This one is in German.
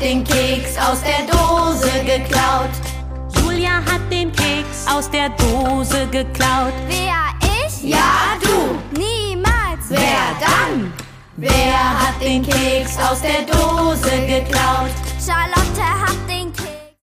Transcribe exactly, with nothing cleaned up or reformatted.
hat den Keks aus der Dose geklaut. Julia hat den Keks aus der Dose geklaut. Wer, ich? Ja, du. Niemals. Wer dann? Wer hat den Keks aus der Dose geklaut? Charlotte hat